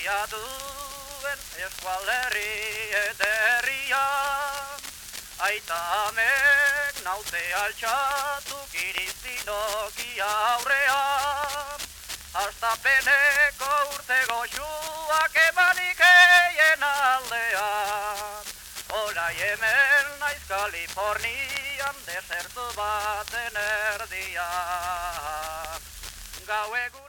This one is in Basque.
Herria duen eskualerri ederrian, aita amek naute altxatu kiristinoki aurrean, hastapeneko urte goxuak emanik eien aldean, orai hemen naiz Kalifornian desertu baten erdian, gau egun